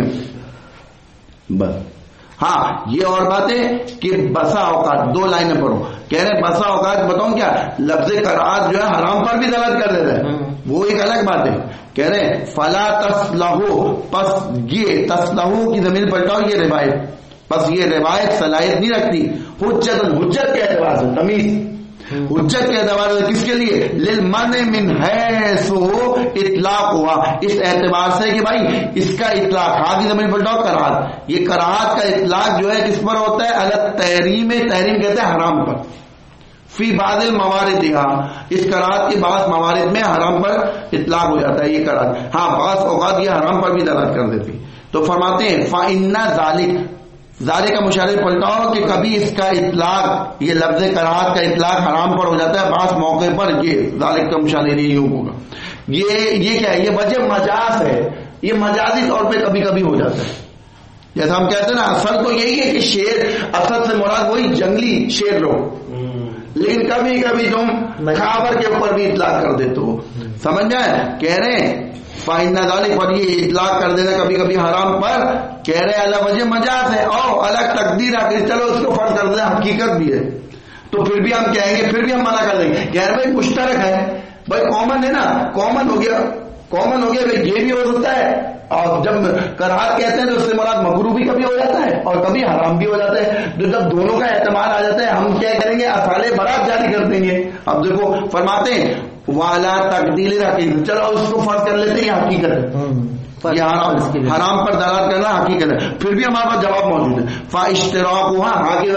بس. ہاں یہ اور باتیں کہ بسا اوقات 2 لائنیں پڑھو. کہہ رہے بسا اوقات بتاؤں کیا لفظ قرارات جو ہے حرام پر بھی دلالت کر دیتا ہے, وہ ایک الگ بات ہے. کہہ رہے فلا تسلحو, پس یہ تسلحو کی ضمیر پلٹاؤ یہ روایت, پس یہ روایت صلاحیت نہیں رکھتی حجت کے اعتبار سے, تمیز حجت کے اعتبار سے کس کے لیے؟ للمنع من حیث اطلاق ہوا, اس اعتبار سے کہ بھائی اس کا اطلاق ہاں کی زمین پلٹاؤ کراہت, یہ کراہت کا اطلاق جو ہے کس پر ہوتا ہے؟ الگ تحریم, تحریم کہتے ہیں حرام پر. فی بعض الموارد, اس کراہت کے بعض موارد میں حرام پر اطلاق ہو جاتا ہے یہ کراہت. ہاں بعض اوقات یہ حرام پر بھی دلالت کر دیتی. تو فرماتے ہیں فَإِنَّ ذَلِكَ, ذالک کا مشارے پلٹاؤ کہ کبھی اس کا اطلاق, یہ لفظ کراہت کا اطلاق حرام پر ہو جاتا ہے بعض موقع پر. یہ ذالک کا مشارے نہیں ہوگا, یہ کیا ہے؟ یہ وجہ مجاز ہے, یہ مجازی طور پہ کبھی کبھی ہو جاتا ہے. جیسا ہم کہتے ہیں نا اصل تو یہی ہے کہ شیر, اصل سے مراد وہی جنگلی شیر لوگ, لیکن کبھی کبھی تم خابر کے اوپر بھی اطلاق کر دیتے ہو, سمجھ جائیں. کہہ رہے ہیں فائنہ ذالک پر یہ اطلاق کر دینا کبھی کبھی حرام پر, کہہ رہے اللہ وجہ مجاز ہے اور الگ تقدیر آ کر چلو اس کو فرض کر دیں حقیقت بھی ہے, تو پھر بھی ہم کہیں گے, پھر بھی ہم منع کر دیں گے. کہہ رہے بھائی مشترک ہے, بھائی کامن ہے نا, کامن ہو گیا بھائی یہ بھی ہو سکتا ہے. اور جب کراہت کہتے ہیں تو اس سے مراد مکروہ بھی کبھی ہو جاتا ہے اور کبھی حرام بھی ہو جاتا ہے. تو جب دونوں کا احتمال آ جاتا ہے ہم کیا کریں گے؟ اصالِ برات جاری کر دیں گے. اب دیکھو فرماتے ہیں والا تقدیر حقیقت, چلو اس کو فرض کر لیتے ہیں یہ حقیقت ہے, یہ حرام پر دلالت کرنا حقیقت ہے. پھر بھی ہمارے پاس جواب موجود ہے. فاشتراک ہوا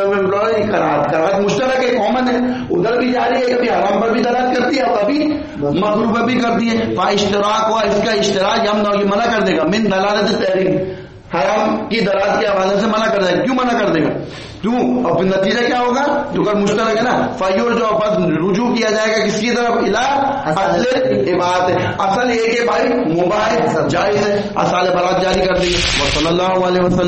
کراہت مشترک ہے, کامن ہے, ادھر بھی جاری ہے, کبھی حرام پر بھی دلالت کرتی ہے اور کبھی مکروہ پر بھی کرتی ہے. فاشتراک ہوا, اس کا اشتراک ہم یہ منع کر دے گا من دلالت تحریم, حرام کی دلالت کے حوالے سے منع کر دے گا. کیوں منع کر دے گا؟ کیوں؟ اور پھر نتیجہ کیا ہوگا؟ جو اگر مشترک ہے نا فیور جو رجوع کیا جائے گا کس کی طرف؟ اصل عبادت ہے, اصل ایک ہے بھائی مباح جائز ہے, اصل برات جاری کر دیں گے. صلی اللہ علیہ وسلم.